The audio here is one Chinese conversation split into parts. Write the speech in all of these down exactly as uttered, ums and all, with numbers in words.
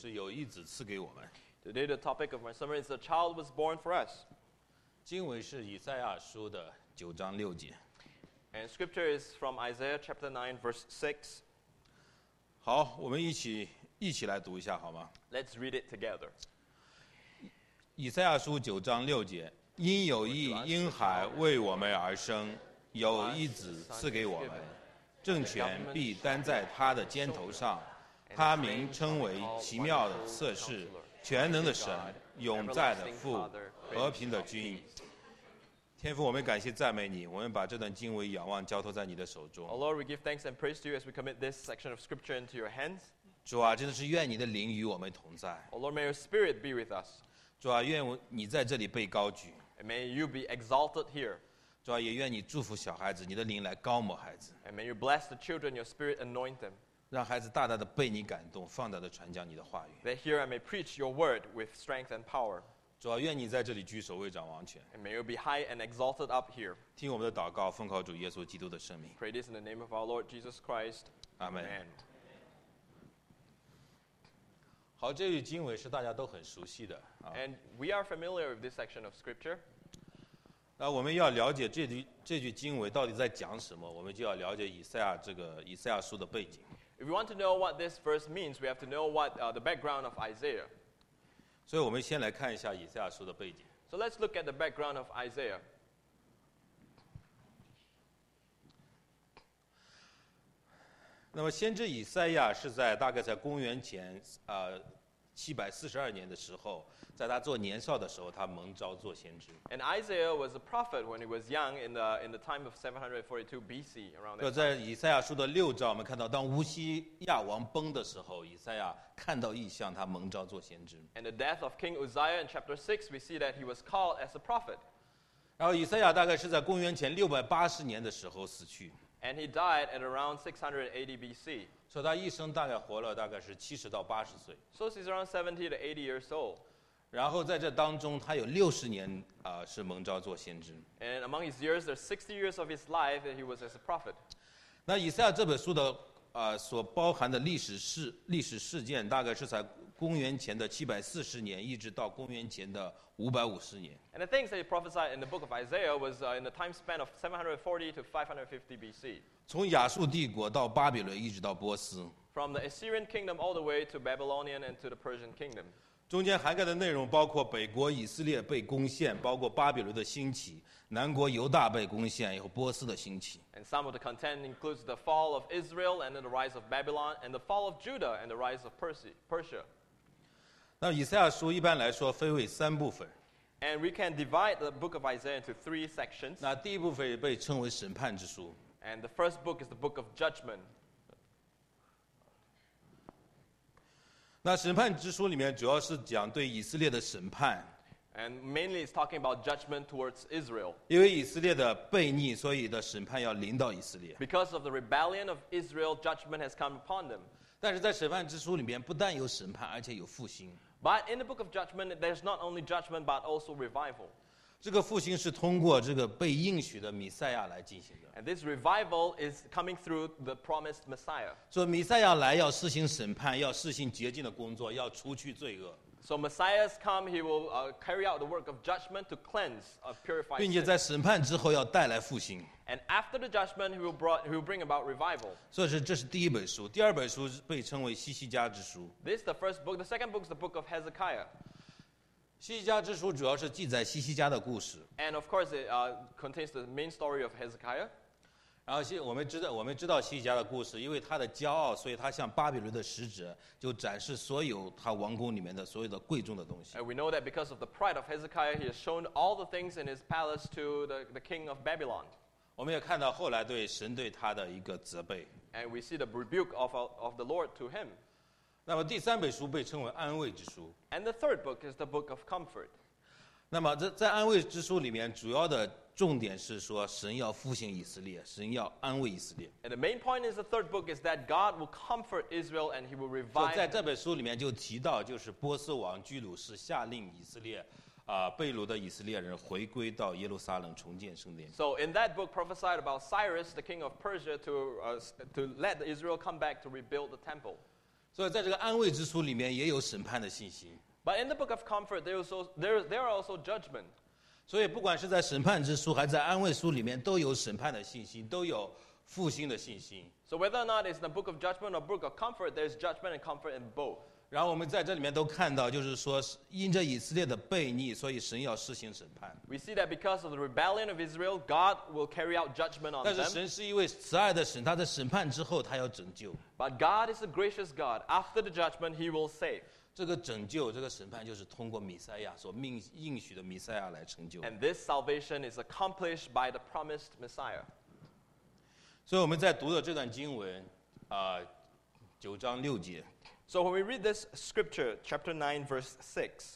是有一子赐给我们。 Today the topic of my sermon is a child was born for us. 经文是以赛亚书的九章六节。 And scripture is from Isaiah chapter nine verse six. 好，我们一起一起来读一下好吗？ Let's read it together. 以赛亚书九章六节，因有一婴孩为我们而生，有一子赐给我们，政权必担在他的肩头上，他名称为奇妙的策士，全能的神，永在的父，和平的君。天父，我们感谢赞美你，我们把这段经文仰望交托在你的手 Oh 中。 Lord, we give thanks and praise to you as we commit this section of scripture into your hands. 主啊，真的是愿你的灵与我们同在。 Oh Lord, may your spirit be with us. 主啊，愿我你在这里被高举。 And may you be exalted here. 主啊，也愿你祝福小孩子，你的灵来高抹孩子， And may you bless the children, your spirit anoint them. 让孩子大大的被你感动，放大的传讲你的话语。 That here I may preach your word with strength and power. 主啊，愿你在这里居首位掌王权。 And may you be high and exalted up here. 听我们的祷告，奉靠主耶稣基督的圣名， Pray this in the name of our Lord Jesus Christ. 阿门。 Amen. 好，这句经文是大家都很熟悉的啊。 And we are familiar with this section of scripture. 那我们要了解这句这句经文到底在讲什么，我们就要了解以赛亚这个以赛亚书的背景。 If we want to know what this verse means, we have to know what uh, the background of Isaiah. 所以我们先来看一下以赛亚书的背景。 So let's look at the background of Isaiah. 那么先知以赛亚是在大概在公元前呃七百四十二年的时候，在他做年少的时候，他蒙召做先知。 And Isaiah was a prophet when he was young in the, in the time of seven forty-two B C, around 就 that 在以赛亚书的六章，我们看到当乌西亚王崩的时候，以赛亚看到异象，他蒙召做先知。 And the death of King Uzziah in chapter six, we see that he was called as a prophet. 然后以赛亚大概是在公元前六百八十年的时候死去， And he died at around six eighty B C. 所以他一生大概活了大概是七十到八十岁。 So he's around seventy to eighty years old. 然后在这当中，他有六十年啊、呃、是蒙召做先知。 And among his years, there's sixty years of his life that he was as a prophet. 那以赛亚这本书的啊、呃、所包含的历史事历史事件，大概是在公元前的七百四十年，一直到公元前的五百五十年。 And the things that he prophesied in the book of Isaiah was uh, in the time span of seven forty to five fifty B C. 从亚述帝国到巴比伦，一直到波斯， From the Assyrian kingdom all the way to Babylonian and to the Persian kingdom. 中间涵盖的内容包括北国以色列被攻陷，包括巴比伦的兴起，南国犹大被攻陷，有波斯的兴起。 And some of the content includes the fall of Israel and then the rise of Babylon and the fall of Judah and the rise of Persi- Persia. 那以赛亚书一般来说分为三部分， And we can divide the book of Isaiah into three sections. 那第一部分被称为审判之书， And the first book is the book of judgment. 那审判之书里面主要是讲对以色列的审判， And mainly it's talking about judgment towards Israel. 因为以色列的悖逆，所以的审判要临到以色列。 Because of the rebellion of Israel, judgment has come upon them. 但是在审判之书里面，不但有审判，而且有复兴。 But in the book of judgment, there's not only judgment but also revival. 这个复兴是通过这个被应许的弥赛亚来进行的。 And this revival is coming through the promised Messiah. 所以弥赛亚来要施行审判，要施行洁净的工作，要除去罪恶， So Messiah's come, he will uh, carry out the work of judgment to cleanse, of purify 并且 sin. 在审判之后要带来复兴。 And after the judgment, he will, brought, he will bring about revival. 所以是这是第一本书，第二本书被称为西西家之书。 This is the first book. The second book is the book of Hezekiah. 西西家之书主要是记载西西家的故事。 And of course, it uh, contains the main story of Hezekiah. 然后西我们知道我们知道西西家的故事，因为他的骄傲，所以他向巴比伦的使者就展示所有他王宫里面的所有的贵重的东西。 And we know that because of the pride of Hezekiah, he has shown all the things in his palace to the, the king of Babylon. 我们也看到后来对神对他的一个责备。 And we see the rebuke of, of the Lord to him. 那么第三本书被称为安慰之书。 And the third book is the book of comfort. 那么在在安慰之书里面，主要的重点是说神要复兴以色列，神要安慰以色列。 And the main point is the third book is that God will comfort Israel and he will 所以 revive 在 them. 这本书里面就提到，就是波斯王居鲁士下令以色列啊、被掳的以色列人回归到耶路撒冷重建圣殿。 So in that book prophesied about Cyrus, the king of Persia, to, uh, to let Israel come back to rebuild the temple. 所以在这个安慰之书里面也有审判的信息。 But in the book of comfort, there, also, there, there are also judgment. 所以不管是在审判之书还是在安慰书里面，都有审判的信息，都有复兴的信息。 So whether or not it's the book of judgment or book of comfort, there's judgment and comfort in both. 然后我们在这里面都看到，就是说因着以色列的悖逆，所以神要施行审判。 We see that because of the rebellion of Israel, God will carry out judgment on 但是 them. 神是一位慈爱的神，他在审判之后，他要拯救。 But God is a gracious God. After the judgment, He will save. 这个拯救，这个审判，就是通过弥赛亚所命应许的弥赛亚来成就。 And this salvation is accomplished by the promised Messiah. 所以我们在读的这段经文，啊、呃，九章六节。 So when we read this scripture, chapter nine, verse six,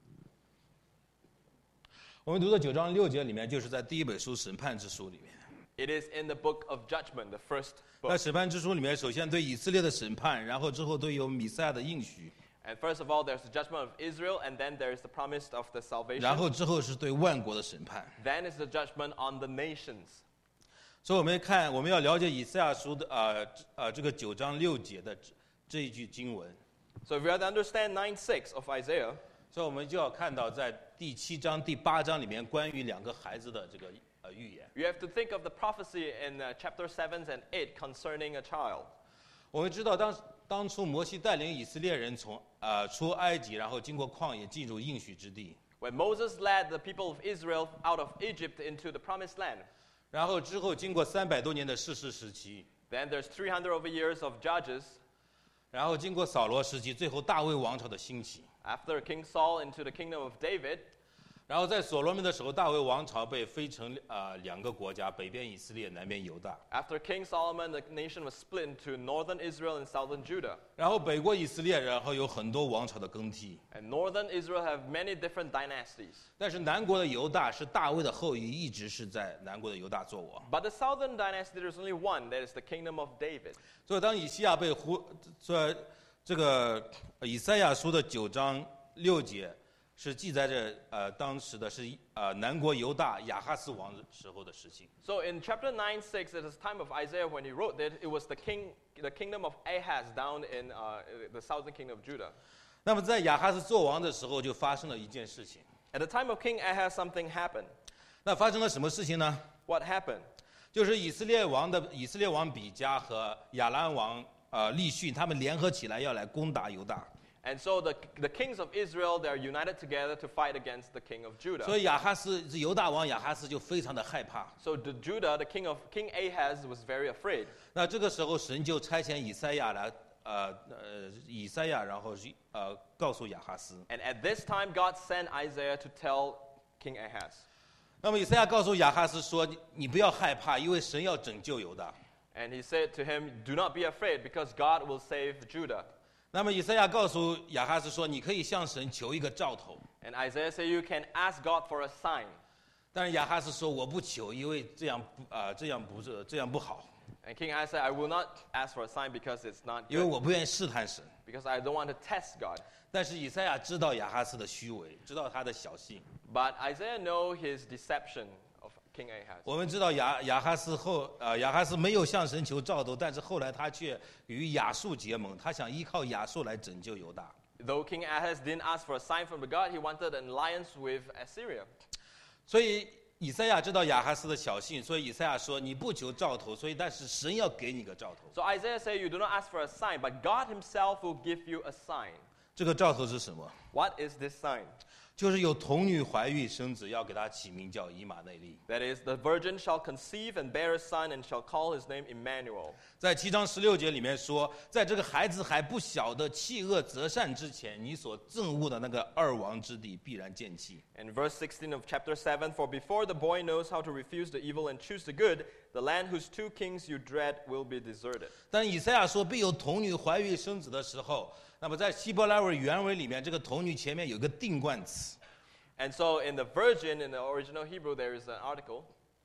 我们读的九章六节里面，就是在第一本书审判之书里面。 it is in the book of judgment, the first 那 book. 审判之书里面，首先对以色列的审判，然后之后都有弥赛亚的应许， And first of all, there's the judgment of Israel, and then there's the promise of the 然 salvation. 后之后是对万国的审判。 Then is the judgment on the nations. 所以我们看，我们要了解以赛亚书的呃呃这个九章六节的这这一句经文， So if we have to understand nine six of Isaiah, 所以我们就要看到在第七章、第八章里面关于两个孩子的这个呃预言。 you have to think of the prophecy in uh, chapter seven and eight concerning a child. 我们知道当当初摩西带领以色列人从呃出埃及，然后经过旷野进入应许之地， When Moses led the people of Israel out of Egypt into the promised land, 然后之后经过三百多年的士师时期， then there's three hundred over years of judges. 然后经过扫罗时期，最后大卫王朝的兴起。 After King Saul into the kingdom of David, 然后在所罗门的时候，大卫王朝被分成啊、呃、两个国家，北边以色列，南边犹大。 after King Solomon, the nation was split into northern Israel and southern Judah. 然后北国以色列，然后有很多王朝的更替。 And northern Israel have many different dynasties. 但是南国的犹大是大卫的后裔，一直是在南国的犹大做王。 But the southern dynasty, there's only one, that is the kingdom of David. 所以当以西亚被呼，这这个以赛亚书的九章六节是记载着呃当时的是呃南国犹大亚哈斯王时候的事情。 So in chapter nine six, it is time of Isaiah when he wrote that it was the king, the kingdom of Ahaz down in uh, the southern kingdom of Judah. 那么在亚哈斯做王的时候，就发生了一件事情。 At the time of King Ahaz, something happened. 那发生了什么事情呢？ What happened? 就是以色列王的以色列王比加和亚兰王呃利逊，他们联合起来要来攻打犹大。 And so the, the kings of Israel, they are united together to fight against the king of 所 Judah. 以亚哈斯犹大王亚哈斯就非常的害怕。 So the Judah, the king of King Ahaz, was very afraid. 那这个时候神就差遣以赛亚来呃呃以赛亚，然后是呃告诉亚哈斯。 And at this time, God sent Isaiah to tell King Ahaz. 那么以赛亚告诉亚哈斯说：“你你不要害怕，因为神要拯救犹大。” And he said to him, do not be afraid, because God will save Judah. 那么以赛亚告诉亚哈斯说：“你可以向神求一个兆头。” And Isaiah said, you can ask God for a sign. 但是亚哈斯说：“我不求，因为这样不啊、呃、这样不是这样不好， And King Ahaz said, I will not ask for a sign because it's not 因为 good, 我不愿意试探神。” because I don't want to test God. 但是以赛亚知道亚哈斯的虚伪，知道他的小性。 But Isaiah know his deception of King Ahaz. 我们知道亚亚哈斯后呃亚哈斯没有向神求兆头，但是后来他却与亚述结盟，他想依靠亚述来拯救犹大。 Though King Ahaz didn't ask for a sign from the God, he wanted an alliance with Assyria. 所以以赛亚知道亚哈斯的小性，所以以赛亚说：“你不求兆头，所以但是神要给你个兆头。 So Isaiah said, you do not ask for a sign, but God himself will give you a sign. 这个兆头是什么？ What is this sign? 就是有童女怀孕生子，要给他起名叫以马内利。 That is, the virgin shall conceive and bear a son and shall call his name Emmanuel. 在七章十六节里面说，在这个孩子还不晓得弃恶择善之前，你所憎恶的那个二王之地必然见弃。 In verse sixteen of chapter seven, for before the boy knows how to refuse the evil and choose the good, the land whose two kings you dread will be deserted. 当以赛亚说必有童女怀孕生子的时候，那么在希伯来文原文里面，这个童女前面有个定冠词。 And so in the virgin, in the original Hebrew, there is an article,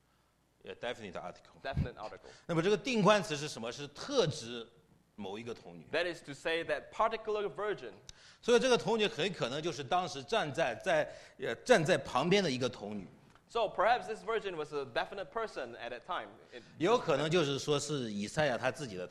Yeah, definite article. definite article. 那么这个定冠词是什么？是特指某一个童女。 That is to say that particular virgin. 所以这个童女很可能就是当时站在在呃站在旁边的一个童女， So perhaps this virgin was a definite person at that time. It, 也有可能就是说是以赛亚他自己的太太。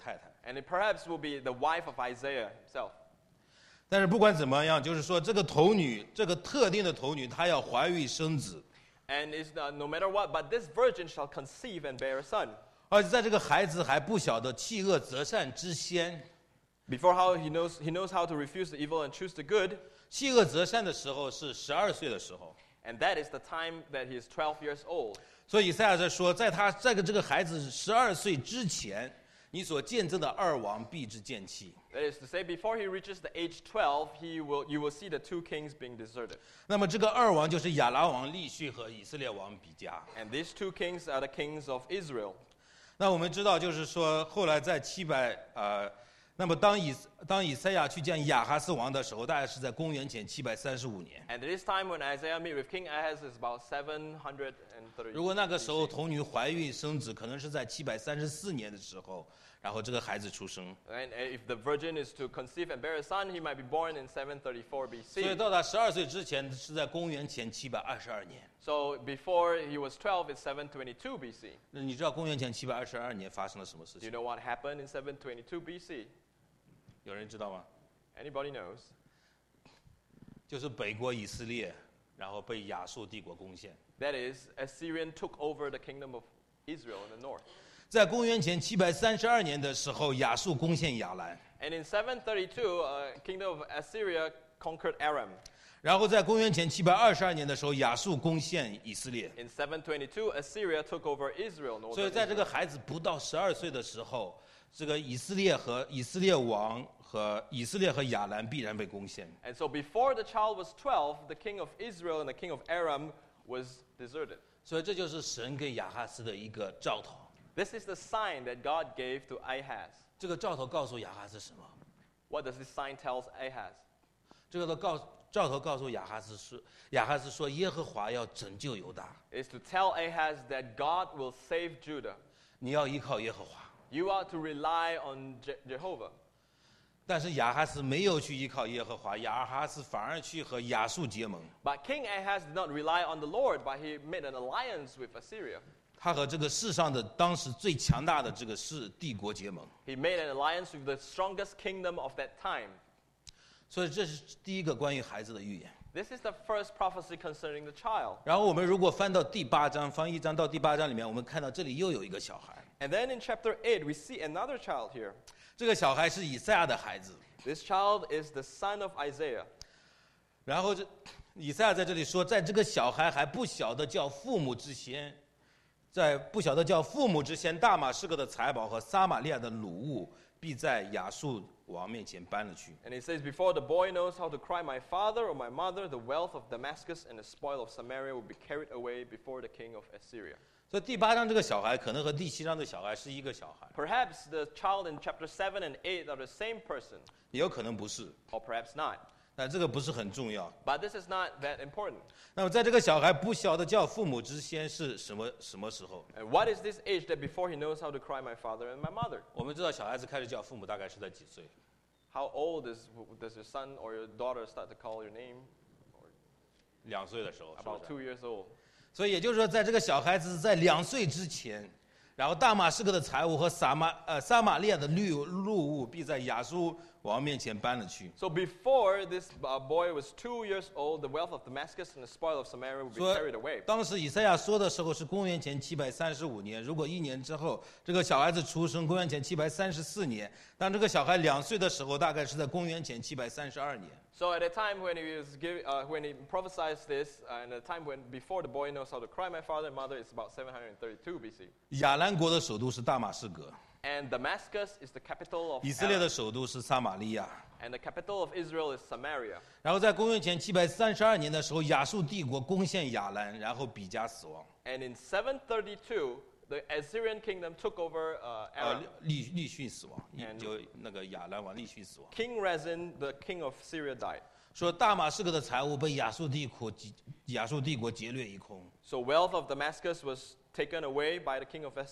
And it perhaps will be the wife of Isaiah himself. 但是不管怎么样，就是说这个头女，这个特定的头女，她要怀孕生子， And it's uh, no matter what, but this virgin shall conceive and bear a son. 而且在这个孩子还不晓得弃恶择善之先， Before how he knows, he knows how to refuse the evil and choose the good. 弃恶择善的时候是十二岁的时候。 And that is the time that he is twelve years old. 所以以赛亚在说，在他这个这个孩子十二岁之前，你所见证的二王必之见弃。 That is to say, before he reaches the age twelve, he will, you will see the two kings being deserted. 那么这个二王就是亚拉王利续和以色列王比加。 And these two kings are the kings of Israel. 那我们知道，就是说后来在七百呃，那么当以当以赛亚去见亚哈斯王的时候，大概是在公元前七百三十五年。 And at this time when Isaiah meet with King Ahaz is about seven hundred thirty. 如果那个时候童女怀孕生子，可能是在七百三十四年的时候，然后这个孩子出生。 And if the virgin is to conceive and bear a son, he might be born in seven thirty-four B 所以 C. 到他十二岁之前是在公元前七百二十二年。 So before he was twelve, it's seven twenty-two B C. 那你知道公元前七百二十二年发生了什么事 Do you 情？ know what happened in seven twenty-two B C? 有人知道吗？ Anybody knows? 就是北国以色列，然后被亚述帝国攻陷。 That is, Assyrian took over the kingdom of Israel in the north. 在公元前七百三十二年的时候，亚述攻陷亚兰。 And in seven thirty-two, uh, kingdom of Assyria conquered Aram. 然后在公元前七百二十二年的时候，亚述攻陷以色列。 In seven twenty-two, Assyria took over Israel. 所以 Northern 在这个 Israel. 孩子不到十二岁的时候，这个以色列和以色列王和以色列和亚兰必然被攻陷。 And so before the child was twelve, the king of Israel and the king of Aram was deserted. 所以这就是神给亚哈斯的一个兆头。 This is the sign that God gave to Ahaz. 这个兆头告诉亚哈斯什么？ What does this sign tell Ahaz? 这个都告兆头告诉亚哈斯说，亚哈斯说耶和华要拯救犹大， It is to tell Ahaz that God will save Judah. 你要依靠耶和华。 You are to rely on Je- Jehovah. 但是亚哈斯没有去依靠耶和华，亚哈斯反而去和亚述结盟。 But King Ahaz did not rely on the Lord, but he made an alliance with Assyria. 他和这个世上的当时最强大的这个世帝国结盟。 He made an alliance with the strongest kingdom of that time. 所以这是第一个关于孩子的预言。 This is the first prophecy concerning the child. 然后我们如果翻到第八章，翻一章到第八章里面，我们看到这里又有一个小孩。 And then in chapter eight, we see another child here. 这个小孩是以赛亚的孩子。 This child is the son of Isaiah. 然后这以赛亚在这里说，在这个小孩还不晓得叫父母之前，在不晓得叫父母之前，大马士革的财宝和撒玛利亚的掳物，必在亚述王面前搬了去。 And it says, before the boy knows how to cry, my father or my mother, the wealth of Damascus and the spoil of Samaria will be carried away before the king of Assyria. 所以第八章这个小孩可能和第七章的小孩是一个小孩， Perhaps the child in chapter seven and eight are the same person, 也有可能不是， or perhaps not. 但这个不是很重要。 But this is not that important. 那么在这个小孩不晓得叫父母之先是什么什么时候？ And what is this age that before he knows how to cry, my father and my mother? 我们知道小孩子开始叫父母大概是在几岁？ How old is, does your son or your daughter start to call your name? 两岁的时候，是不 About 是？ two years old. 所以也就是说，在这个小孩子在两岁之前，然后大马士革的财物和撒玛呃撒玛利亚的掠掳物，必在亚述王面前搬了去。 So before this uh, boy was two years old, the wealth of Damascus and the spoil of Samaria would be 说 carried away. 当时以赛亚说的时候是公元前七百三十五年，如果一年之后这个小孩子出生，公元前七百三十四年，当这个小孩两岁的时候，大概是在公元前七百三十二年。 So at the time when he was give, uh, when he prophesied this, uh, and the time when before the boy knows how to cry, my father and mother, is about seven hundred thirty-two B C. 亚兰国的首都是大马士革， And Damascus is the capital of 以色列的 Aram, 首都是撒玛利亚。 and the capital of Israel is Samaria. 然后在公元前七百三十二年的时候，亚述帝国攻陷亚兰，然后比加死亡。 And in seven thirty-two, the Assyrian kingdom took over uh, 呃 Aram.， 利利逊死亡， And- 就那个亚兰王利逊死亡。 King Rezin, the king of Syria, died. 说大马士革的财物被亚述帝国亚述帝国劫掠一空。 So wealth of Damascus was taken away by the king of Assyria.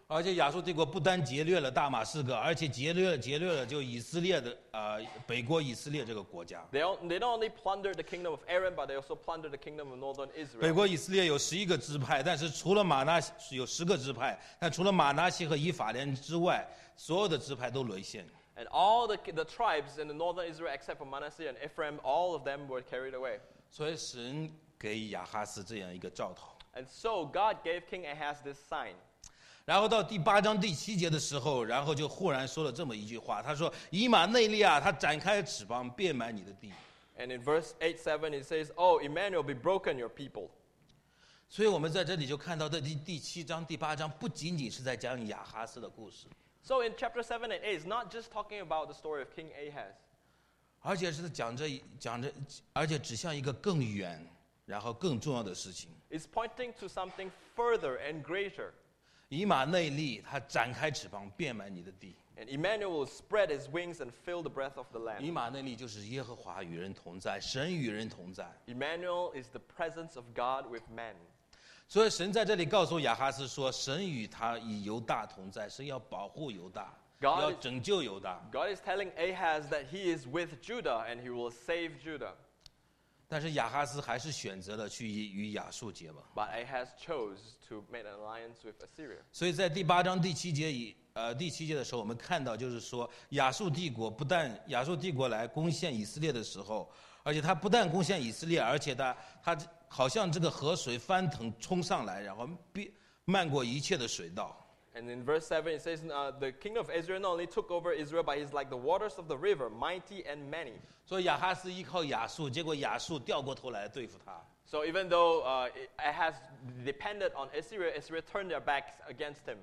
而且亚述帝国不单劫掠了大马士革，而且劫掠劫掠了就以色列的呃北国以色列这个国家。 They, all, they not only plundered the kingdom of Aram, but they also plundered the kingdom of northern 北 Israel. 国以色列有十一个支派，但是除了马拿有十个支派，但除了马拿西和以法莲之外，所有的支派都沦陷。 And all the, the tribes in the northern Israel, except for Manasseh and Ephraim, all of them were carried away. 所以神给亚哈斯这样一个兆头。 And so God gave King Ahaz this sign. 然后到第八章第七节的时候，然后就忽然说了这么一句话，他说：“以马内利啊，他展开翅膀，遍满你的地。” And in verse eight, seven, it says, "Oh, Emmanuel, be broken your people." 所以我们在这里就看到，这第第七章、第八章不仅仅是在讲亚哈斯的故事， So in chapter seven and eight, it's not just talking about the story of King Ahaz. 而且是讲着讲着，而且指向一个更远，然后更重要的事情。 It's pointing to something further and greater. 以马内利，他展开翅膀，遍满你的地。 And Emmanuel will spread his wings and fill the breadth of the 以 land. 马内利就是耶和华与人同在，神与人同在。 Emmanuel is the presence of God with man. 所以神在这里告诉亚哈斯说，神与他与犹大同在，神要保护犹大， God 要 is- 拯救犹大。 God is telling Ahaz that he is with Judah and he will save Judah. 但是亚哈斯还是选择了去与亚述结盟。 But Ahaz chose to make an alliance with Assyria. 所以在第八章第七节以呃第七节的时候，我们看到就是说，亚述帝国不但亚述帝国来攻陷以色列的时候，而且他不但攻陷以色列，而且他他好像这个河水翻腾冲上来，然后逼漫过一切的水道。 And in verse seven, it says, uh, the king of Israel not only took over Israel, but he's like the waters of the river, mighty and many. 所以亚哈斯依靠亚述，结果亚述掉过头来对付他。 So even though uh, Ahaz depended on Assyria, Assyria turned their backs against him.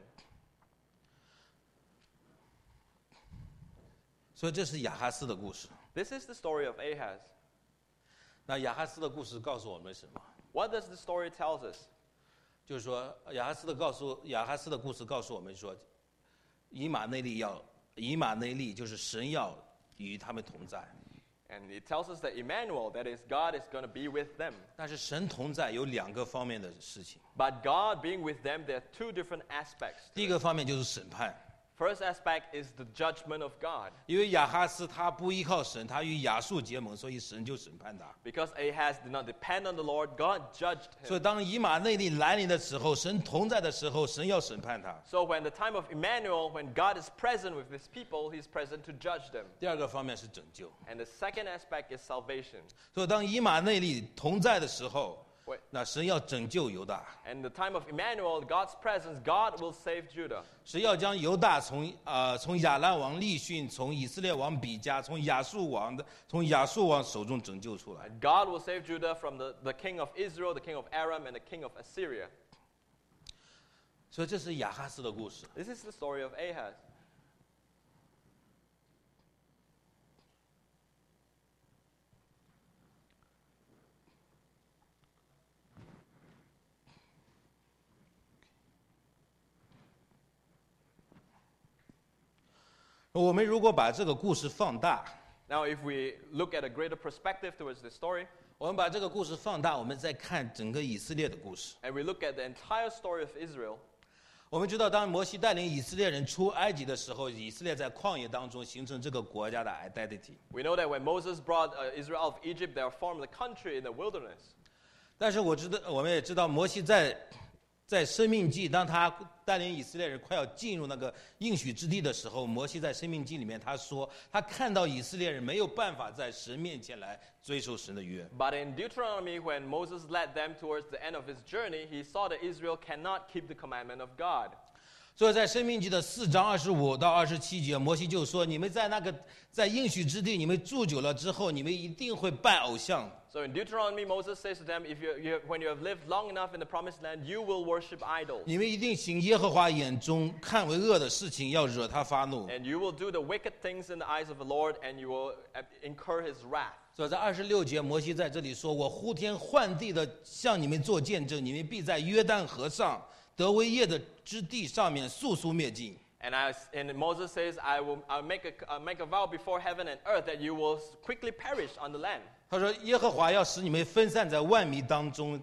所以这是亚哈斯的故事。 This is the story of Ahaz. 那亚哈斯的故事告诉我们什么？ What does the story tell us? 就是说，亚哈斯的告诉亚哈斯的故事告诉我们说，以马内利要以马内利就是神要与他们同在。 And it tells us that Emmanuel, that is, God is going to be with them. 但是神同在有两个方面的事情， But God being with them, there are two different aspects. 第一个方面就是审判， First aspect is the judgment of God. 因为亚哈斯他不依靠神，他与亚述结盟，所以神就审判他。 Because Ahaz did not depend on the Lord, God judged 所以 him. 当以马内利来临的时候，神同在的时候，神要审判他。 So when the time of Emmanuel, when God is present with his people, he's present to judge them. 第二个方面是拯救， And the second aspect is salvation. 所以当以马内利同在的时候， Wait. 那神要拯救犹大， And the time of Emmanuel, God's presence, God will save Judah. 神要将犹大从呃从亚兰王利逊，从以色列王比加，从亚述王的从亚述王手中拯救出来。 And God will save Judah from the, the king of Israel, the king of Aram, and the king of Assyria. 所以这是亚哈斯的故事。 This is the story of Ahaz. 我们如果把这个故事放大， Now, if we look at a greater perspective towards this story, 我们把这个故事放大，我们再看整个以色列的故事。 and we look at the entire story of Israel, 我们知道，当摩西带领以色列人出埃及的时候，以色列在旷野当中形成这个国家的 identity。 we know that when Moses brought uh, Israel out of Egypt, they formed the country in the wilderness. 但是我知道，我们也知道，摩西在在生命记，当他带领以色列人快要进入那个应许之地的时候，摩西在生命记里面他说，他看到以色列人没有办法在神面前来追守神的约。 But in Deuteronomy, when Moses led them towards the end of his journey, he saw that Israel cannot keep the commandment of God. 所以在生命记的四章二十五到二十七节，摩西就说：你们在那个在应许之地，你们住久了之后，你们一定会拜偶像。 So in Deuteronomy, Moses says to them, if you, you, when you have lived long enough in the promised land, you will worship idols. 你们一定行耶和华眼中看为恶的事情，要惹他发怒。 And you will do the wicked things in the eyes of the Lord, and you will uh, incur his wrath. 所以在二十六节，摩西在这里说：我呼天唤地的向你们做见证，你们必在约旦河上得为业的之地上面速速灭尽。 And, I, and Moses says, I will I'll make, a, I'll make a vow before heaven and earth that you will quickly perish on the land. 他说：耶和华要使你们分散在万民当中，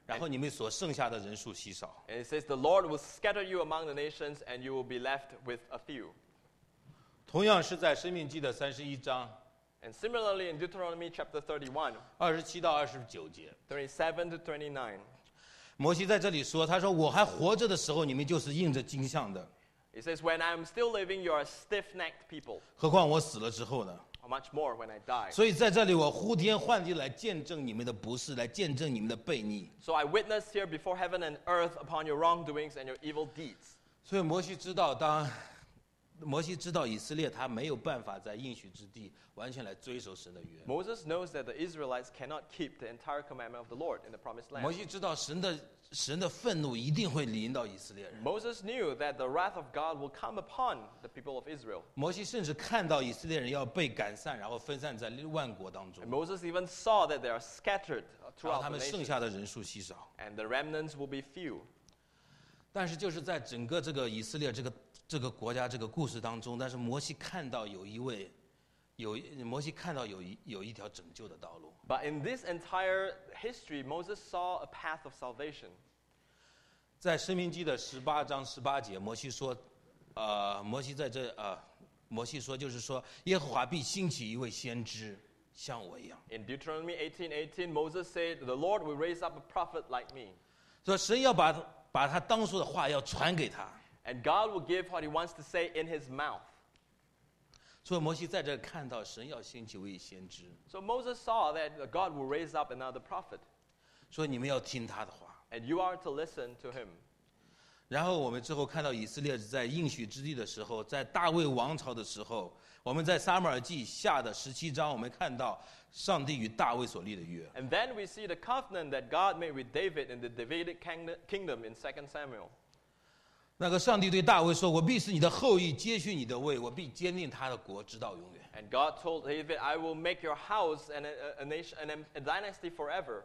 然后你们所剩下的人数稀少。 And it says, the Lord will scatter you among the nations, and you will be left with a few. 同样是在申命记的三十一章 And similarly in Deuteronomy chapter thirty-one, 二十七到二十九节， twenty-seven to twenty-nine, 摩西在这里说：“他说我还活着的时候，你们就是硬着金像的； it says, when I am still living, you are a stiff-necked people. 何况我死了之后呢？ How much more when I die? 所以在这里，我呼天唤地来见证你们的不是，来见证你们的悖逆。 So I witness here before heaven and earth upon your wrongdoings and your evil deeds. 所以摩西知道，当摩西知道以色列他没有办法在应许之地完全来遵守神的约。 Moses knows that the Israelites cannot keep the entire commandment of the Lord in the promised 摩 land. 西知道神的神的愤怒一定会临到以色列人。 Moses knew that the wrath of God will come upon the people of Israel. 摩西甚至看到以色列人要被赶散，然后分散在万国当中 And，Moses even saw that they are scattered 然后 throughout 他 the 们剩 nation, 下的人数稀少。 and the remnants will be few. 但是就是在整个这个以色列这个这个国家这个故事当中，但是摩西看到有一位，有摩西看到有一有一条拯救的道路。 But in this entire history, Moses saw a path of salvation. 在申命记的十八章十八节，摩西说，呃，摩西在这呃，摩西说就是说，耶和华必兴起一位先知，像我一样。 In Deuteronomy eighteen eighteen, Moses said, the Lord will raise up a prophet like me. 说神要把把他当初的话要传给他。 And God will give what he wants to say in his mouth. 所以摩西在这看到神要兴起一位先知， So Moses saw that God will raise up another prophet, 说你们要听他的话。 and you are to listen to him. 然后我们之后看到以色列在应许之地的时候，在大卫王朝的时候，我们在撒母耳记下的十七章，我们看到上帝与大卫所立的约。 And then we see the covenant that God made with David in the Davidic kingdom in Second Samuel. 那个上帝对大卫说：“我必使你的后裔接续你的位，我必坚定他的国，直到永远。” And God told David, I will make your house and a, a, nation, and a dynasty forever.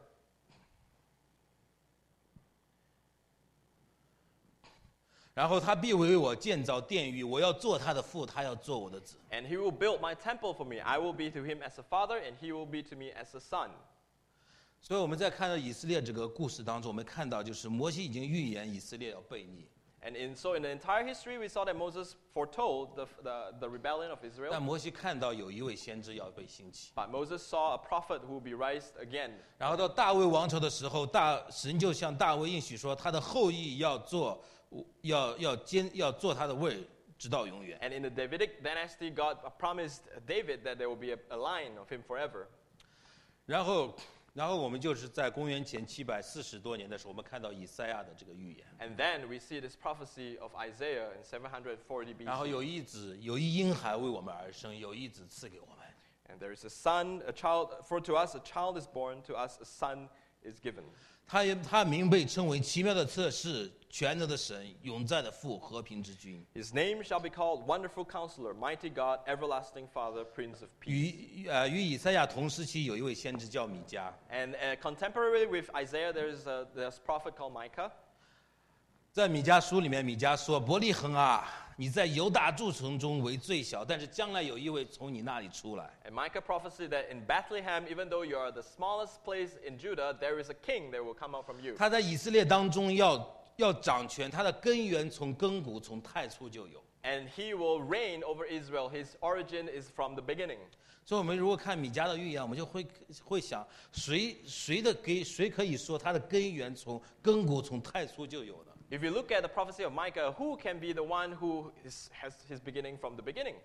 然后他必为我建造殿宇，我要做他的父，他要做我的子。 And he will build my temple for me. I will be to him as a father, and he will be to me as a son. 所以我们在看到以色列这个故事当中，我们看到就是摩西已经预言以色列要悖逆， And in, so in the entire history, we saw that Moses foretold the, the, the rebellion of 但 Israel. 摩西看到有一位先知要被兴起。 But Moses saw a prophet who will be raised again. 然后到大卫王朝的时候，大神就向大卫应许说，他的后裔要做，要要坚要做他的位，直到永远。 And in the Davidic dynasty, God promised David that there will be a, a line of him forever. 然后，然后我们就是在公元前七百四十多年的时候，我们看到以赛亚的这个预言。 And then we see this prophecy of Isaiah in seven forty B 然后 C. 有一子，有一婴孩为我们而生，有一子赐给我们。 And there is a son, a child, for to us a child is born, to us a son is given. 他也他名被称为奇妙的测试，全能的神，永在的父，和平之君。 His name shall be called Wonderful Counselor, Mighty God, Everlasting Father, Prince of Peace. 与呃与以赛亚同时期有一位先知叫米迦， And uh, contemporarily with Isaiah, there is a there's a prophet called Micah. 在米迦书里面，米迦说：“伯利恒啊，你在犹大诸城中为最小，但是将来有一位从你那里出来。 And Micah prophesied that in Bethlehem, even though you are the smallest place in Judah, there is a king that will come out from you. 他在以色列当中要要掌权，他的根源从亘古从太初就有。 And he will reign over Israel. His origin is from the beginning. 所以，我们如果看米迦的预言，我们就会会想，谁谁的根，谁可以说他的根源从亘古从太初就有的？ If you look at the prophecy of Micah, who can be the one who is, has his beginning from the beginning?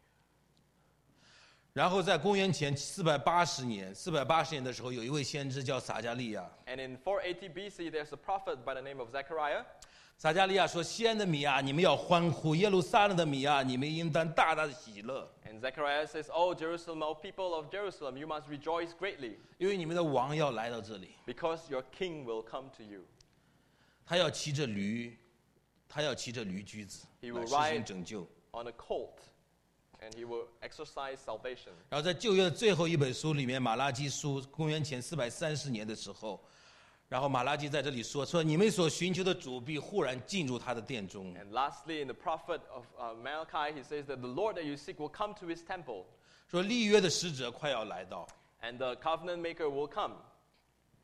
然后在公元前四百八十年，四百八十年的时候，有一位先知叫撒加利亚。 And in four eighty B C, there's a prophet by the name of Zechariah. 撒加利亚说：“西安的米啊，你们要欢呼；耶路撒冷的米啊，你们应当大大的喜乐， And Zechariah says, Oh, Jerusalem, O people of Jerusalem, you must rejoice greatly, 因为你们的王要来到这里， because your king will come to you. 他要骑着驴，他要骑着驴驹子 He 来 will 实行 ride 拯救。” on a colt, and he will exercise salvation. 然后在旧约的最后一本书里面，马拉基书，公元前四百三十年的时候，然后马拉基在这里说：“说你们所寻求的主必忽然进入他的殿中。” And lastly, in the prophet of uh, Malachi, he says that the Lord that you seek will come to his temple, 说立约的使者快要来到。 and the covenant maker will come.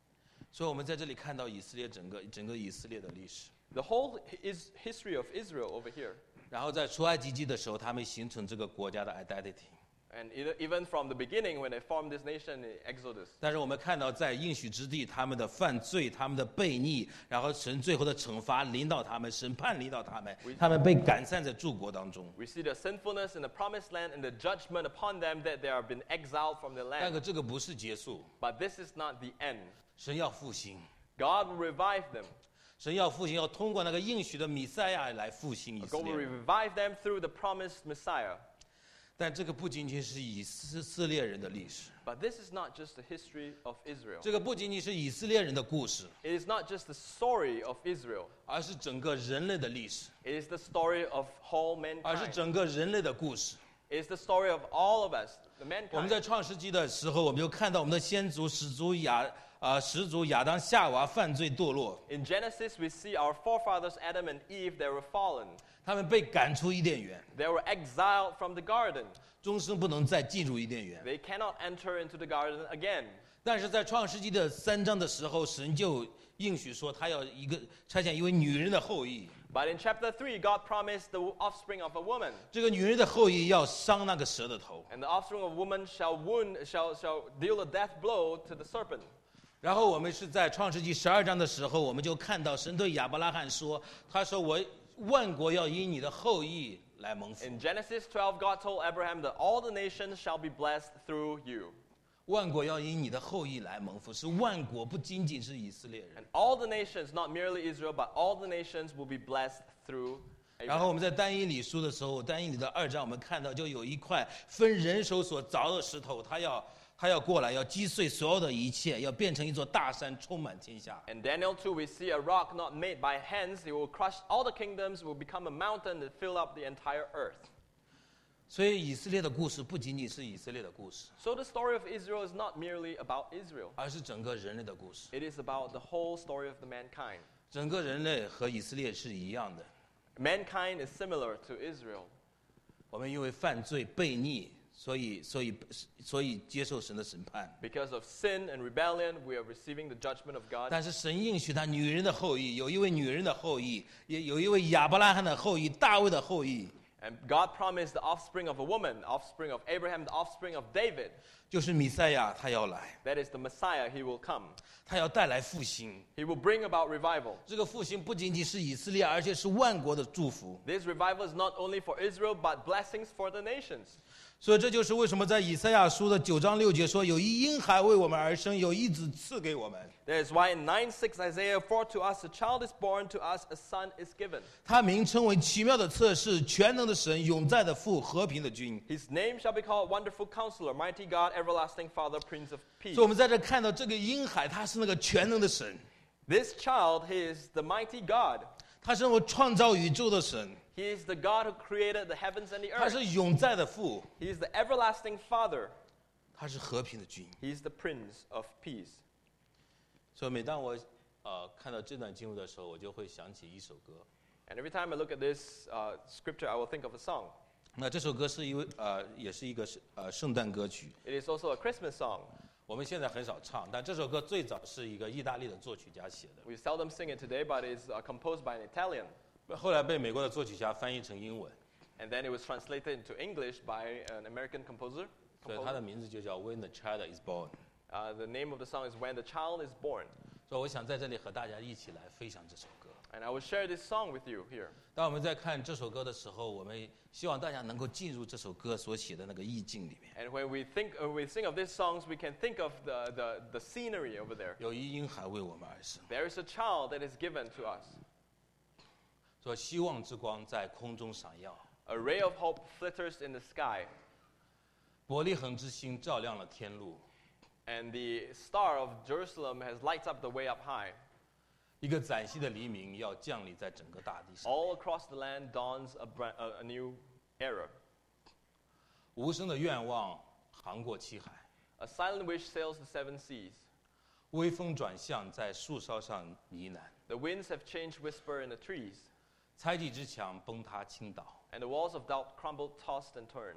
所以我们在这里看到以色列整个整个以色列的历史。 The whole is history of Israel over here. 然后在出埃及记的时候，他们形成这个国家的 identity。 And even from the beginning, when they formed this nation in Exodus. 但是我们看到，在应许之地，他们的犯罪、他们的悖逆，然后神最后的惩罚临到他们，审判临到他们，他们被赶散在诸国当中。 We see the sinfulness in the promised land and the judgment upon them that they have been exiled from the 那个 land. 这个不是结束， But this is not the end. 神要复兴， God will revive them. 神要复兴，要通过那个应许的弥赛亚来复兴以色 God will 列。 revive them through the promised Messiah. 但这个不仅仅是以色列人的历史， But this is not just the history of Israel. 这个不仅仅是以色列人的故事， It is not just the story of Israel. 而是整个人类的历史， It is the story of whole 而是 mankind. 整个人类的故事。 It is the story of all of us, the 我们 mankind. 在创世纪的时候，我们就看到我们的先祖始祖亚啊、始祖亚当夏娃犯罪堕落， In Genesis, we see our forefathers Adam and Eve, they were fallen. 他们被赶出伊甸园， They were exiled from the garden. 终生不能再进入伊甸园。 They cannot enter into the garden again. 但是在创世纪的三章的时候，神就应许说，他要一个差遣一位女人的后裔， But in chapter three, God promised the offspring of a woman. 这个女人的后裔要伤那个蛇的头。 And the offspring of a woman shall wound, shall, shall deal a death blow to the serpent. 然后我们是在创世纪十二章的时候，我们就看到神对亚伯拉罕说，他说我万国要因你的后裔来蒙福。 In Genesis twelve, God told Abraham that all the nations shall be blessed through you. 万国要因你的后裔来蒙福，是万国，不仅仅是以色列人。 And all the nations, not merely Israel, but all the nations will be blessed through 然后 Abraham. 我们在但以理书的时候，但以理的二章，我们看到就有一块分人手所凿的石头，它要它要过来，要击碎所有的一切，要变成一座大山，充满天下。 In Daniel two, we see a rock not made by hands. It will crush all the kingdoms, will become a mountain that fill up the entire earth. 所以以色列的故事不仅仅是以色列的故事， So the story of Israel is not merely about Israel. 而是整个人类的故事。 It is about the whole story of the mankind. 整个人类和以色列是一样的， Mankind is similar to Israel. 我们因为犯罪悖逆，所以所以所以接受神的审判。 Because of sin and rebellion, we are receiving the judgment of God. 但是神应许他女人的后裔，有一位女人的后裔，也有一位亚伯拉罕的后裔，大卫的后裔， And God promised the offspring of a woman, offspring of Abraham, the offspring of David. 就是弥赛亚，他要来， That is the Messiah. He will come. 他要带来复兴。 He will bring about revival. 这个复兴不仅仅是以色列，而且是万国的祝福。 This revival is not only for Israel, but blessings for the nations. 所以这就是为什么在以赛亚书的九章六节说，有一婴孩为我们而生，有一子赐给我们。 That is why in nine six Isaiah, for to us a child is born, to us a son is given. 他名称为奇妙的测试，全能的神，永在的父，和平的君。 His name shall be called Wonderful Counselor, Mighty God, Everlasting Father, Prince of Peace. 所以我们在这看到这个婴孩，他是那个全能的神， This child, he is the mighty God. 他是我创造宇宙的神， He is the God who created the heavens and the 他 earth. 是永在的父， He is the everlasting Father. 他是和平的君。 He is the Prince of Peace. 所以每当我呃看到这段经文的时候，我就会想起一首歌。 And every time I look at this uh, scripture, I will think of a song. 那这首歌是一位呃，也是一个是呃圣诞歌曲。 It is also a Christmas song. 我们现在很少唱，但这首歌最早是一个意大利的作曲家写的， We seldom sing it today, but it's uh, composed by an Italian. 后来被美国的作曲家翻译成英文， And then it was translated into English by an American composer. 所以它的 composer. 名字就叫《When the Child Is Born》。 Uh, the name of the song is When the Child is Born. 所以我想在这里和大家一起来分享这首歌。 And I will share this song with you here. 当我们在看这首歌的时候，我们希望大家能够进入这首歌所写的那个意境里面。 And when we think, when we sing of these songs, we can think of the, the, the scenery over there. 有一婴孩为我们而生， There is a child that is given to us. 说希望之光在空中闪耀， A ray of hope flitters in the sky, 伯利恒之星照亮了天路， and the star of Jerusalem has lights up the way up high. 一个崭新的黎明要降临在整个大地上， All across the land dawns a, bra- a, a new era. 无声的愿望航过七海， A silent wish sails the seven seas. 微风转向在树梢上呢喃， The winds have changed whisper in the trees, 猜忌之墙崩塌倾倒， and the walls of doubt crumble, tossed, and turn.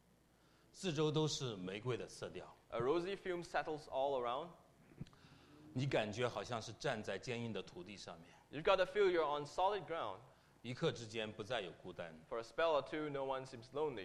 四周都是玫瑰的色调， A rosy fume settles all around. 你感觉好像是站在坚硬的土地上面， You've got to feel you're on solid ground. 一刻之间不再有孤单。 For a spell or two, no one seems lonely.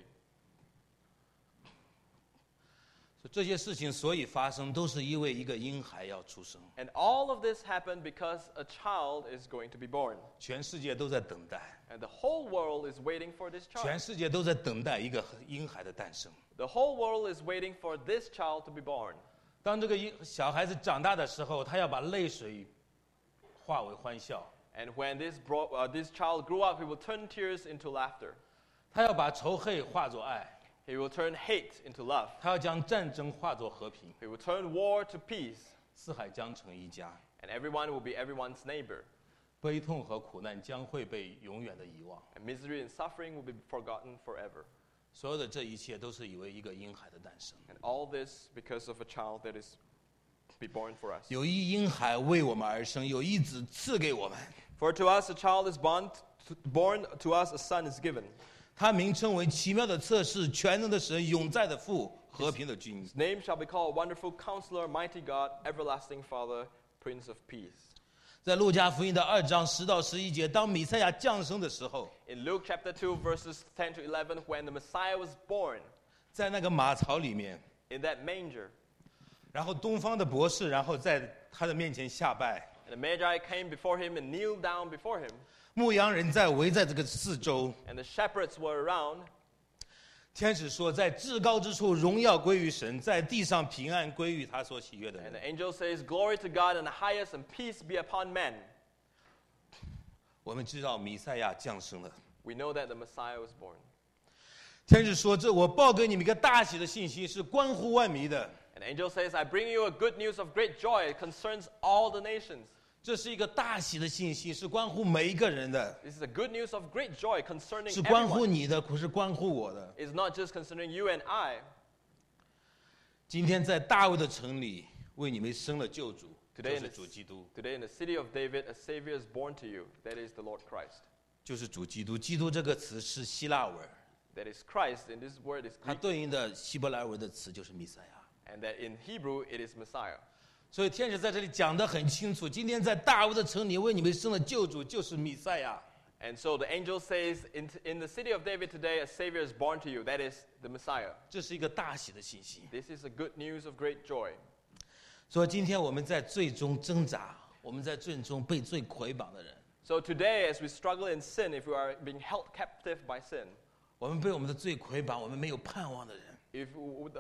这些事情所以发生，都是因为一个婴孩要出生。 And all of this happened because a child is going to be born. 全世界都在等待， And the whole world is waiting for this 全 child. 世界都在等待一个婴孩的诞生。 The whole world is waiting for this child to be born. 当这个婴小孩子长大的时候，他要把泪水化为欢笑， And when this, bro- uh, this child grew up, he will turn tears into laughter. 他要把仇恨化作爱， He will turn hate into love. 他要将战争化作和平， He will turn war to peace. 四海将成一家， And everyone will be everyone's neighbor. 悲痛和苦难将会被永远的遗忘。 And misery and suffering will be forgotten forever. 所有的这一切都是因为一个婴孩的诞生。 And all this because of a child that is be born for us. 有一婴孩为我们而生，有一子赐给我们。 For to us a child is born, to, born to us a son is given. 他名称为奇妙的测试，全能的神，永在的父，和平的君。 His name shall be called Wonderful Counselor, Mighty God, Everlasting Father, Prince of Peace. 在路加福音的二章十到十一节，当弥赛亚降生的时候， In Luke chapter two, verses ten to eleven, when the Messiah was born 在那个马槽里面， in that manger, 然后东方的博士，然后在他的面前下拜， and the Magi came before him and kneeled down before him, 牧羊人在围在这个四周。 and the shepherds were around. 天使说，在至高之处荣耀归于神，在地上平安归于他所喜悦的 And 人。 the angel says, Glory to God in the highest and peace be upon men. 我们知道弥赛亚降生了。 We know that the Messiah was born. 天使说：“这我报给你们一个大喜的信息，是关乎万民的。 And the angel says, I bring you a good news of great joy. It concerns all the nations. 这是一个大喜的信息，是关乎每一个人的， This is a good news of great joy concerning 是关乎 everyone. 你的，不是关乎我的。 It's not just concerning you and I. 今天在大卫的城里，为你们生了救主，就 Today in 是 the, 主基督， today in the city of David, a Savior is born to you. That is the Lord Christ. 就是主基督。基督这个词是希腊文， That is Christ, and this word is 它 Greek. 对应的希伯来文的词就是弥赛亚。 And that in Hebrew, it is Messiah. 所以天使在这里讲得很清楚，今天在大卫的城里为你们生了救主，就是弥赛亚。 And so the angel says, in, in the city of David today, a Savior is born to you. That is the Messiah. 这是一个大喜的信息。 This is a good news of great joy. 所以今天我们在最终挣扎，我们在最终被罪捆绑的人， So today, as we struggle in sin, if we are being held captive by sin, 我们被我们的罪捆绑，我们没有盼望的人， if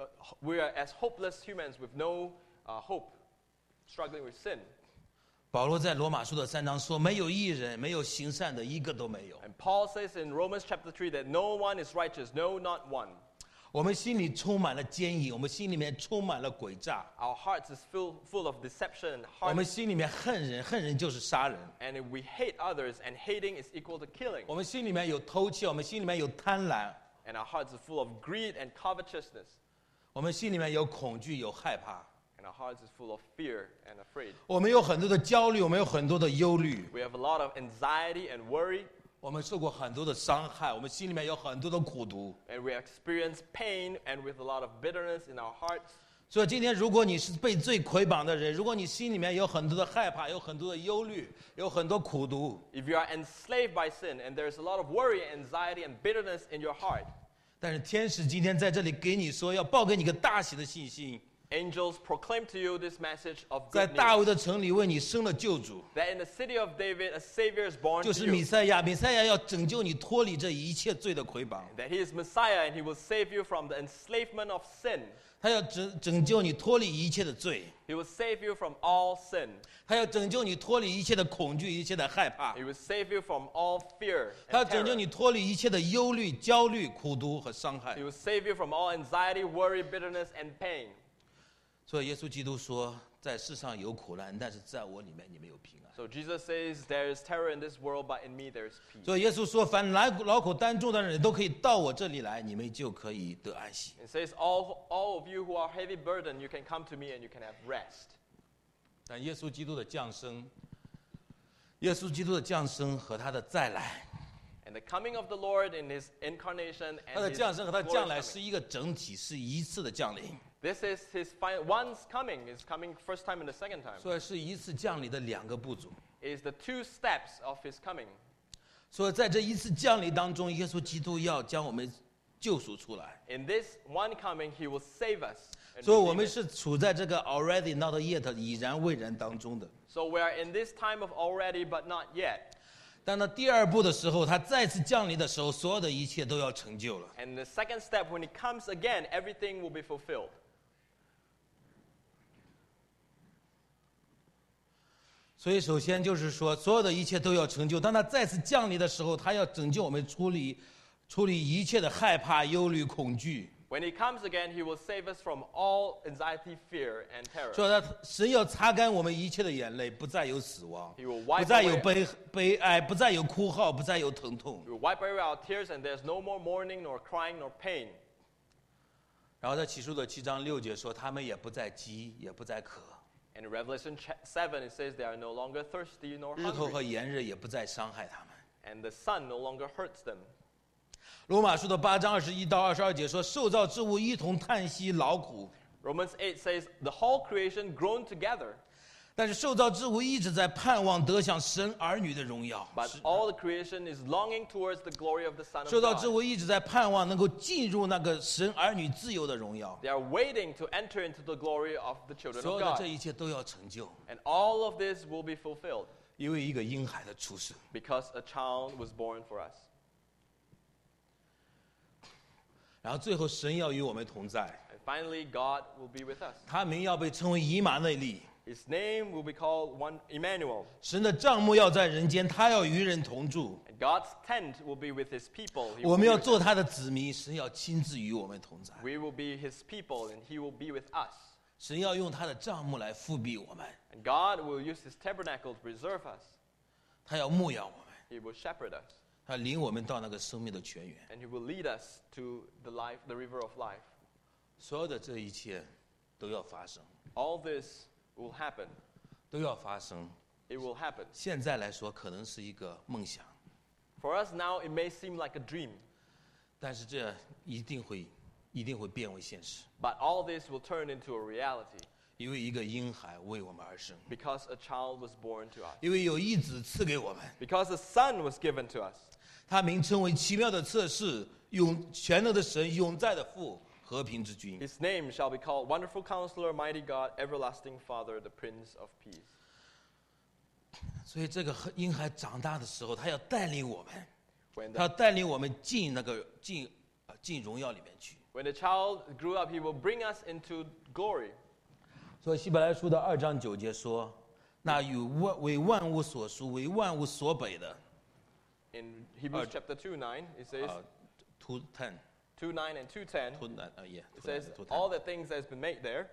we are as hopeless humans with no uh, hope, struggling with sin. 保罗在罗马书的三章说：“没有义人，没有行善的，一个都没有。 And Paul says in Romans chapter three that no one is righteous, no, not one. ” 我们心里充满了奸淫，我们心里面充满了诡诈， Our hearts is full, full of deception and 我们 heart, 心里面恨人，恨人就是杀人。 and if we hate others, and hating is equal to killing. 我们心里面有偷窃，我们心里面有贪婪， And our hearts are full of greed and covetousness. 我们心里面有恐惧，有害怕， And our hearts is full of fear and afraid. 我们有很多的焦虑，我们有很多的忧虑， We have a lot of anxiety and worry, 我们受过很多的伤害，我们心里面有很多的苦毒。 and we experience pain and with a lot of bitterness in our hearts. 所以今天，如果你是被罪捆绑的人，如果你心里面有很多的害怕，有很多的忧虑，有很多苦毒， If you are enslaved by sin and there's a lot of worry, anxiety, and bitterness in your heart, 但是天使今天在这里给你说，要报给你个大喜的信息， angels proclaim to you this message of 在 good 大卫 news. 的城里为你生了救主， That in the city of David, a Savior is born 就 to 是弥 you. 赛亚。弥赛亚要拯救你，脱离这一切罪的捆绑， That He is Messiah and He will save you from the enslavement of sin. 他要拯拯救你脱离一切的罪， He will save you from all sin. 他要拯救你脱离一切的恐惧，一切的害怕， He will save you from all fear 他要 and 拯救 terror. 你脱离一切的忧虑、焦虑、苦毒和伤害 He。will save you from all anxiety, worry, bitterness, and pain. 所以耶稣基督说，在世上有苦难，但是在我里面你们有平安。 So Jesus says, there is terror in this world, but in me there is peace. 所以耶稣说，凡劳劳苦担重的人都可以到我这里来，你们就可以得安息。 It says, all, all of you who are heavy burdened, you can come to me and you can have rest. 但耶稣基督的降生，耶稣基督的降生和他的再来， And the coming of the Lord in His incarnation 他的 and His 降生和他的降来 glorious 是 coming. 一个整体，是一次的降临。 This is his final, one's coming, is coming first time and the second time. 所以是一次降临的两个步骤。 It is the two steps of his coming. 所以在这一次降临当中，耶稣基督要将我们救赎出来。 In this one coming, he will save us. and 所以我 redeem 们 it. 是处在这个 already not yet 已然未然当中的。 So we are in this time of already but not yet. 但到第二步的时候，他再次降临的时候，所有的一切都要成就了。 And the second step, when he comes again, everything will be fulfilled. 所以，首先就是说，所有的一切都要成就。当他再次降临的时候，他要拯救我们，处理处理一切的害怕、忧虑、恐惧。 When he comes again, he will save us from all anxiety, fear, and terror. 所以他神要擦干我们一切的眼泪，不再有死亡， He will wipe 不再有 away- 悲悲哀，不再有哭号，不再有疼痛。 We will wipe away our tears, and there's no more mourning, nor crying, nor pain. 然后在启示录的七章六节说，他们也不再饥，也不再渴， And in Revelation seven, it says they are no longer thirsty nor 日头和 hungry, 炎日也不再伤害他们。 and the sun no longer hurts them. 罗马书的八章二十一到二十二节说，受造之物一同叹息劳苦， Romans eight says, the whole creation grown together, 但是受造之物一直在盼望得享神儿女的荣耀。 but all the creation is longing towards the glory of the Son of 受造之 God. 物一直在盼望能够进入那个神儿女自由的荣耀。 They are waiting to enter into the glory of the children 所 of 有的 God. 这一切都要成就， And all of this will be fulfilled 因为一个婴孩的出生。 because a child was born for us. 然后最后，神要与我们同在， And finally, God will be with us. 他名要被称为以马内利。 His name will be called one Emmanuel. 神的帐幕要在人间，他要与人同住。 And God's tent will be with his people. He 我 will 们 be 要 with 做他的子民，神要亲自与我们同在。 We will be his people, and he will be with us. 神要用他的帐幕来复庇我们， And God will use his tabernacle to preserve us. 他要牧养我们， He will shepherd us, 他领我们到那个生命的泉源。 and he will lead us to the life, the river of life. 所有的这一切都要发生， All this will happen. 都要发生。 It will happen. 现在来说，可能是一个梦想， For us now, it may seem like a dream, 但是这一定会，一定会变为现实， but all this will turn into a reality 因为一个婴孩为我们而生， because a child was born to us. 因为有一子赐给我们， Because a son was given to us. 他名称为奇妙的测试，永全能的神，永在的父，和平之君。 His name shall be called Wonderful Counselor, Mighty God, Everlasting Father, the Prince of Peace. 所以这个婴孩长大的时候，他要带领我们， When 他要 the, 带领我们进那个进啊进荣耀里面去。 when the child grew up, he will bring us into glory. 所以希伯来书的二章九节说：“那与万为万物所属、为万物所北的。” In Hebrews Uh, chapter two nine, it says, 啊，two ten， two nine and two ten, two nine 啊，yeah， it says, two all ten，yeah。 the things that has been made there.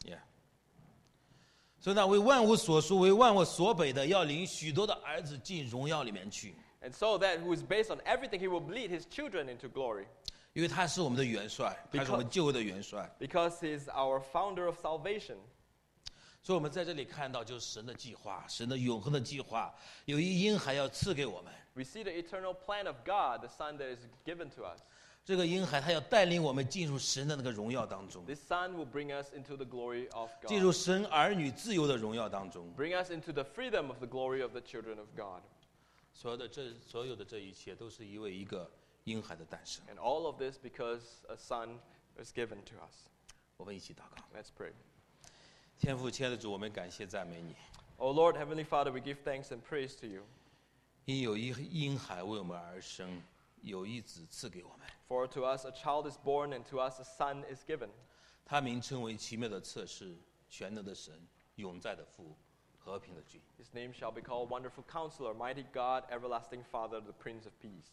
所以那为万物所属、为万物所北的，要领许多的儿子进荣耀里面去， And so that who is based on everything, he will lead his children into glory. 因为他是我们的元帅，他是我们救恩的元帅。 Because he is our founder of salvation. 所以我们在这里看到，就是神的计划，神的永恒的计划，有一婴孩要赐给我们。 We see the eternal plan of God, the Son that is given to us. 这个婴孩他要带领我们进入神的那个荣耀当中， This Son will bring us into the glory of 进入 God. 神儿女自由的荣耀当中。 Bring us into the freedom of the glory of the children of God. 所有的这所有的这一切，都是因为一个婴孩的诞生。 And all of this because a Son was given to us. 我们一起祷告。 Let's pray. 天父，亲爱的主，我们感谢赞美你， Oh Lord, Heavenly Father, we give thanks and praise to you. 因有一婴孩为我们而生，有一子赐给我们， For to us a child is born, and to us a son is given. 他名称为奇妙的测试，全能的神，永在的父，和平的君。 His name shall be called Wonderful Counselor, Mighty God, Everlasting Father, the Prince of Peace.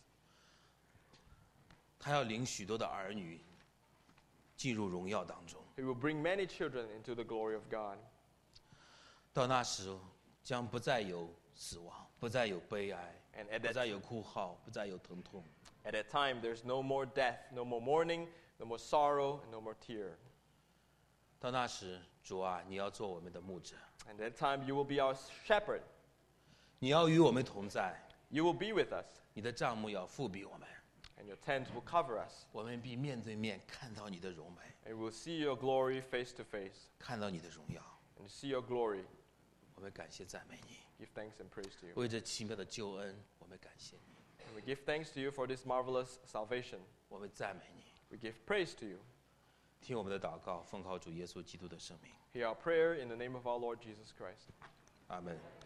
他要领许多的儿女进入荣耀当中。 He will bring many children into the glory of God. 到那时，将不再有死亡，不再有悲哀， And at 不 that, 再有哭号，不再有疼痛。 at that time, there's no more death, no more mourning, no more sorrow, and no more tear. 到那时，主啊，你要做我们的牧者， And that time, you will be our shepherd. 你要与我们同在， You will be with us, 你的帐幕要复庇我们。 And your tent will cover us. 我们必面对面看到你的荣美， And we'll see your glory face to face. 看到你的荣耀。 And see your glory. 我们感谢赞美你， Give thanks and praise to you. 为这奇妙的救恩，我们感谢你， And we give thanks to you for this marvelous salvation. 我们赞美你。 We give praise to you. 听我们的祷告，奉靠主耶稣基督的圣名， Hear our prayer in the name of our Lord Jesus Christ. 阿门。